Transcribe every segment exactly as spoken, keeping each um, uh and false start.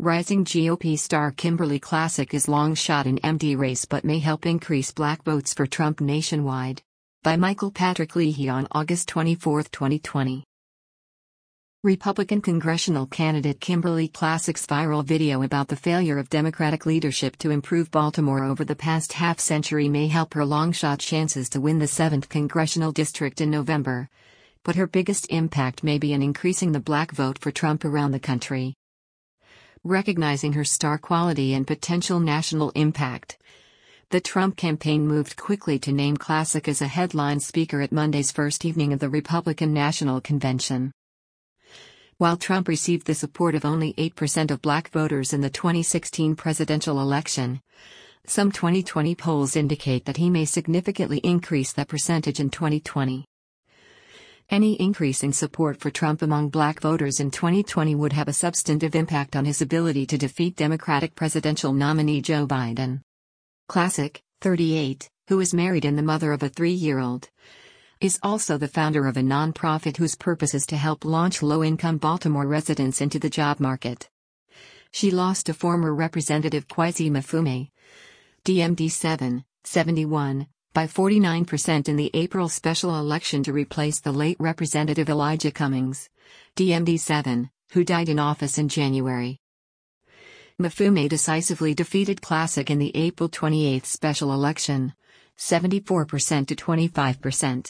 Rising G O P star Kimberly Classic is long shot in M D race but may help increase black votes for Trump nationwide. By Michael Patrick Leahy on August twenty-fourth, twenty twenty. Republican congressional candidate Kimberly Classic's viral video about the failure of Democratic leadership to improve Baltimore over the past half-century may help her long-shot chances to win the seventh congressional district in November. But her biggest impact may be in increasing the black vote for Trump around the country. Recognizing her star quality and potential national impact, the Trump campaign moved quickly to name Classic as a headline speaker at Monday's first evening of the Republican National Convention. While Trump received the support of only eight percent of black voters in the twenty sixteen presidential election, some twenty twenty polls indicate that he may significantly increase that percentage in twenty twenty. Any increase in support for Trump among black voters in twenty twenty would have a substantive impact on his ability to defeat Democratic presidential nominee Joe Biden. Classic, thirty-eight, who is married and the mother of a three-year-old, is also the founder of a nonprofit whose purpose is to help launch low-income Baltimore residents into the job market. She lost to former Representative Kweisi Mfume, D M D seven, seventy-one, by forty-nine percent in the April special election to replace the late Representative Elijah Cummings, D M D seven, who died in office in January. Mfume decisively defeated Classic in the April twenty-eighth special election, seventy-four percent to twenty-five percent.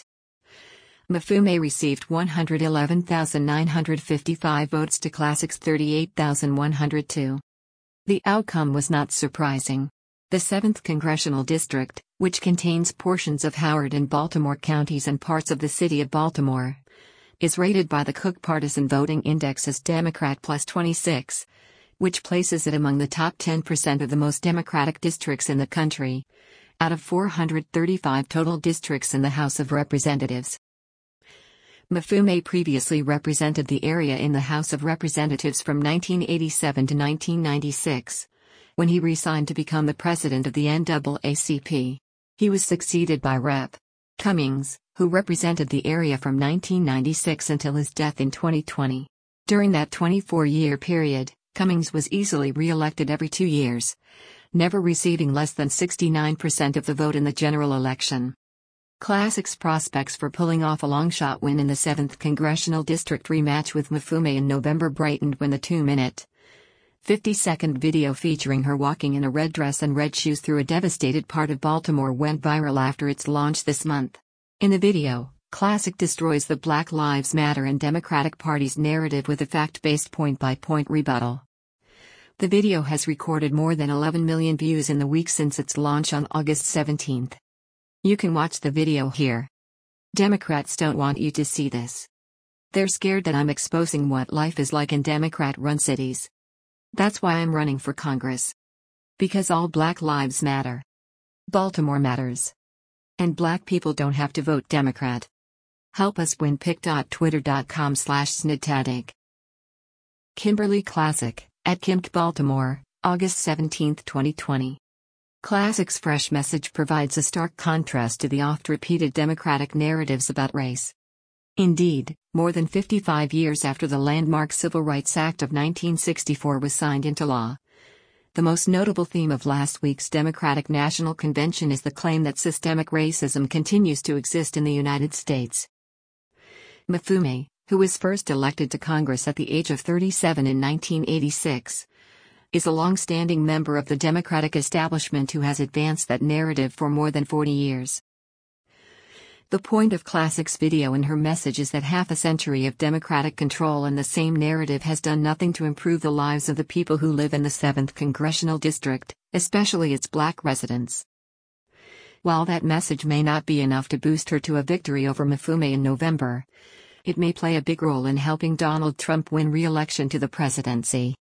Mfume received one hundred eleven thousand nine hundred fifty-five votes to Classic's thirty-eight thousand one hundred two. The outcome was not surprising. The seventh Congressional District, which contains portions of Howard and Baltimore counties and parts of the city of Baltimore, is rated by the Cook Partisan Voting Index as Democrat plus twenty-six, which places it among the top ten percent of the most Democratic districts in the country, out of four hundred thirty-five total districts in the House of Representatives. Mfume previously represented the area in the House of Representatives from nineteen eighty-seven to nineteen ninety-six. When he resigned to become the president of the N double A C P. He was succeeded by Representative Cummings, who represented the area from nineteen ninety-six until his death in twenty twenty. During that twenty-four-year period, Cummings was easily re-elected every two years, never receiving less than sixty-nine percent of the vote in the general election. Classic's prospects for pulling off a long-shot win in the seventh Congressional District rematch with Mfume in November brightened when the two-minute fifty-second video featuring her walking in a red dress and red shoes through a devastated part of Baltimore went viral after its launch this month. In the video, Classic destroys the Black Lives Matter and Democratic Party's narrative with a fact-based point-by-point rebuttal. The video has recorded more than eleven million views in the week since its launch on August seventeenth. You can watch the video here. Democrats don't want you to see this. They're scared that I'm exposing what life is like in Democrat-run cities. That's why I'm running for Congress. Because all Black lives matter. Baltimore matters. And black people don't have to vote Democrat. Help us win pic dot twitter dot com slash snidtadig. Kimberly Classic, at Kimk Baltimore, August seventeenth, twenty twenty. Classic's fresh message provides a stark contrast to the oft-repeated Democratic narratives about race. Indeed, more than fifty-five years after the landmark Civil Rights Act of nineteen sixty-four was signed into law, the most notable theme of last week's Democratic National Convention is the claim that systemic racism continues to exist in the United States. Mfume, who was first elected to Congress at the age of thirty-seven in nineteen eighty-six, is a long-standing member of the Democratic establishment who has advanced that narrative for more than forty years. The point of Classic's video and her message is that half a century of Democratic control and the same narrative has done nothing to improve the lives of the people who live in the seventh Congressional District, especially its black residents. While that message may not be enough to boost her to a victory over Mfume in November, it may play a big role in helping Donald Trump win re-election to the presidency.